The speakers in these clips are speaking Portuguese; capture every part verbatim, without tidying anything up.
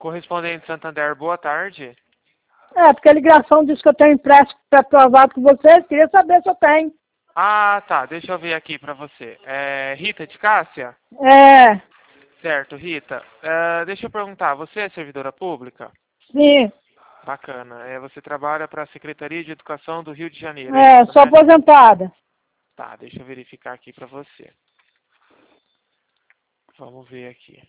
Correspondente Santander, boa tarde. É, porque a ligação diz que eu tenho empréstimo aprovado com vocês, queria saber se eu tenho. Ah, tá, deixa eu ver aqui pra você. É Rita de Cássia? É, Certo, Rita. É, deixa eu perguntar, você é servidora pública? sim. Bacana. É, você trabalha para a Secretaria de Educação do Rio de Janeiro, é É, isso, sou né? aposentada. Tá, deixa eu verificar aqui pra você. Vamos ver aqui.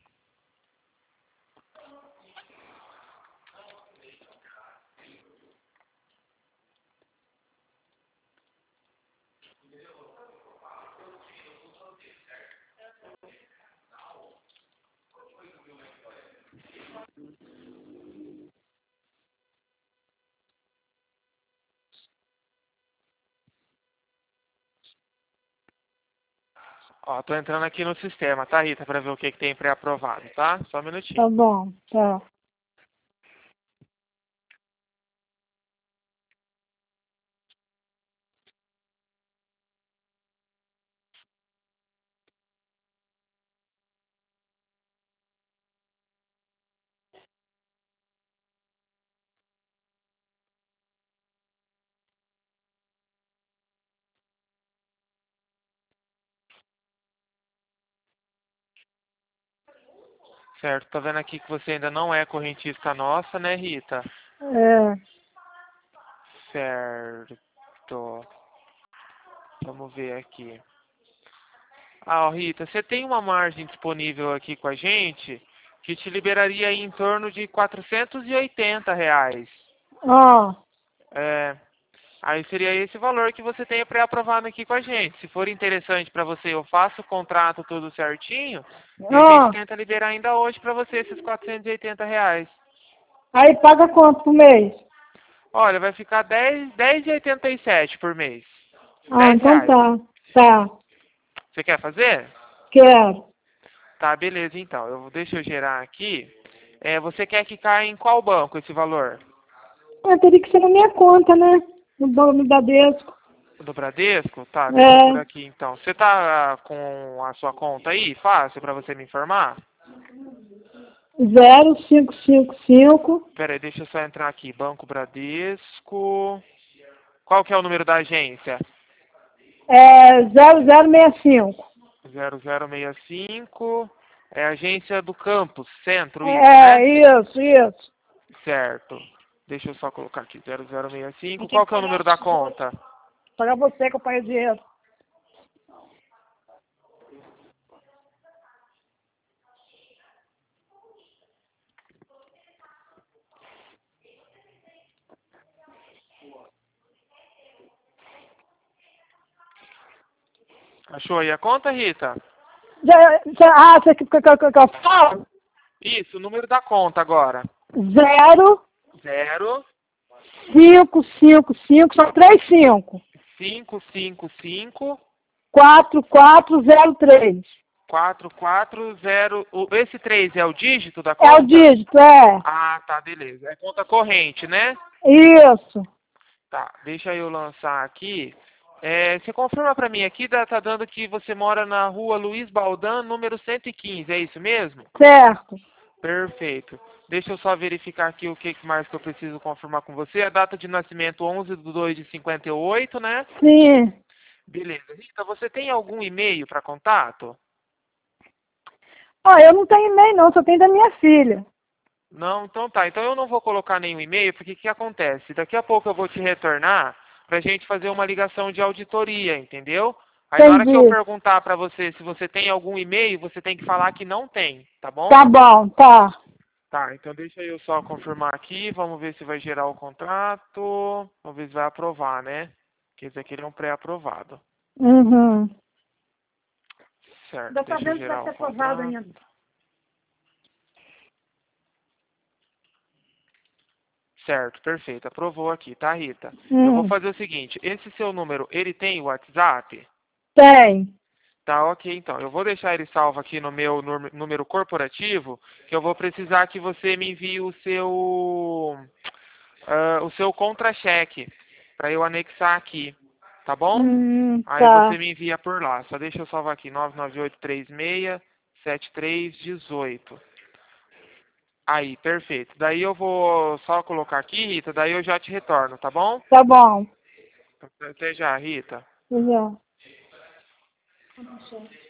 Ó, tô entrando aqui no sistema, tá, Rita, pra ver o que, que tem pré-aprovado, tá? Só um Tá minutinho. bom, tá. Certo, tô vendo aqui que você ainda não é correntista nossa, né, Rita? É, Certo. Vamos ver aqui. Ah, ó, Rita, você tem uma margem disponível aqui com a gente que te liberaria aí em torno de quatrocentos e oitenta reais. ó, É, aí seria esse valor que você tem pré-aprovado aqui com a gente. Se for interessante para você, eu faço o contrato tudo certinho e a gente ó. tenta liberar ainda hoje para você esses quatrocentos e oitenta reais. Aí paga quanto por mês? Olha, vai ficar dez, dez e oitenta e sete por mês. Ah, dez então reais. tá. Tá, Você quer fazer? quero. Tá, beleza então. Eu, deixa eu gerar aqui. É, você quer que caia em qual banco esse valor? Ah, teria que ser na minha conta, né? No banco do Bradesco. Do Bradesco? Tá, deixa eu por É, aqui então. Você tá ah, com a sua conta aí? Fácil para você me informar? zero cinco cinco cinco Pera aí, deixa eu só entrar aqui. Banco Bradesco. Qual que é o número da agência? é zero zero seis cinco. zero zero seis cinco. É a agência do campus, centro, isso, né? É, isso, isso. Certo. Deixa eu só colocar aqui, zero zero seis Eu cinco. tenho Qual que que é o pagar, número da conta? pagar você que eu paguei o dinheiro. Achou aí a conta, Rita? Já, já, ah, você que, que, que, que eu falo? Isso, o número da conta agora. Zero Zero cinco cinco cinco, são três cinco. cinco cinco cinco Quatro quatro zero três. quatro quatro zero. o- Esse três é o dígito da É o conta? dígito, é. Ah, tá, beleza. É conta corrente, né? Isso. Tá, deixa eu lançar aqui. É, você confirma pra mim aqui, dá- tá dando que você mora na rua Luiz Baldan, número cento e quinze, é isso mesmo? Certo. Perfeito. Deixa eu só verificar aqui o que que mais que eu preciso confirmar com você. A data de nascimento onze de dois de cinquenta e oito, né? Sim. Beleza. Rita, você tem algum e-mail para contato? Ó, eu não tenho e-mail não, só tenho da minha filha. Não? Então tá. Então eu não vou colocar nenhum e-mail, porque o que acontece? Daqui a pouco eu vou te retornar pra gente fazer uma ligação de auditoria, entendeu? Aí na hora que eu Entendi. perguntar pra você se você tem algum e-mail, você tem que falar que não tem, tá bom? Tá bom, tá. Tá, então deixa eu só confirmar aqui, vamos ver se vai gerar o contrato, vamos ver se vai aprovar, né? Porque esse aqui ele é um pré-aprovado. Uhum. Certo, Ainda tá deixa eu vendo se vai gerar ser o aprovado contrato. ainda. Certo, perfeito. Aprovou aqui, tá, Rita? Eu vou Hum. fazer o seguinte, esse seu número, ele tem WhatsApp? Tem. Tá, ok, então. Eu vou deixar ele salvo aqui no meu número número corporativo, que eu vou precisar que você me envie o seu, ah, o seu contra-cheque, para eu anexar aqui, tá bom? Hum, Aí você tá. me envia por lá. Só deixa eu salvar aqui, nove nove oito três seis sete três um oito. Aí, perfeito. Daí eu vou só colocar aqui, Rita, daí eu já te retorno, tá bom? Tá bom. Até já, Rita. Já.